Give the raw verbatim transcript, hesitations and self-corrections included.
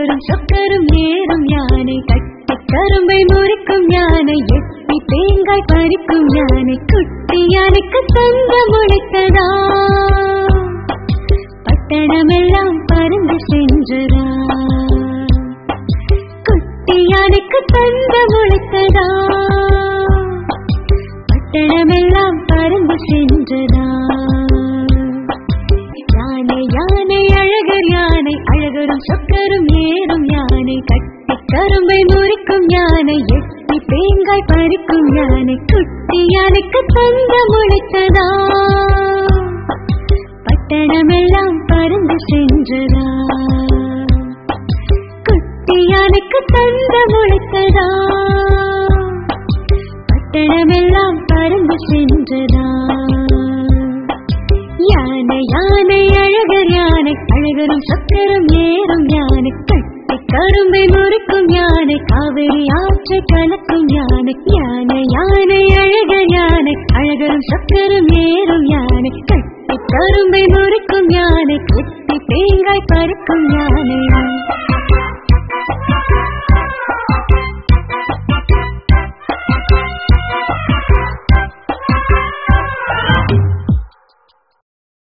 அழகரும் சொக்கரும் ஏறும் யானை, கட்டி கரும்பை முறிக்கும் யானை, எட்டி தேங்காய் பறிக்கும் யானை, குட்டி யானைக்கு தங்கம் முளைத்ததா, பட்டணமெல்லாம் பறந்து சென்றதா, குட்டி யானைக்கு தங்கம் முளைத்ததா, பட்டணமெல்லாம் பறந்து சென்றதா. யானை யானை அழகர் யானை, அழகரும் சொக்கரும் ஏறும் யானை, கட்டி கரும்பை முறிக்கும் யானை, எட்டி தேங்காய் பறிக்கும் யானை, குட்டி யானைக்கு தங்கம் முளைத்ததா, பட்டணமெல்லாம் பறந்து சென்றதா, குட்டி யானைக்கு தங்கம் முளைத்ததா, பட்டணமெல்லாம் பறந்து சென்றதா. யானை யானை அழகர் யானை, அழகரும் சொக்கரும் ஏறும் யானை, கட்டி கரும்பை முறிக்கும் யானை, காவிரி ஆற்றை கலக்கும் யானை, யானை யானை அழகர் யானை, அழகரும் சொக்கரும் ஏறும் யானை, கட்டி கரும்பை முறிக்கும் யானை, குட்டி தேங்காய் பறிக்கும் யானை.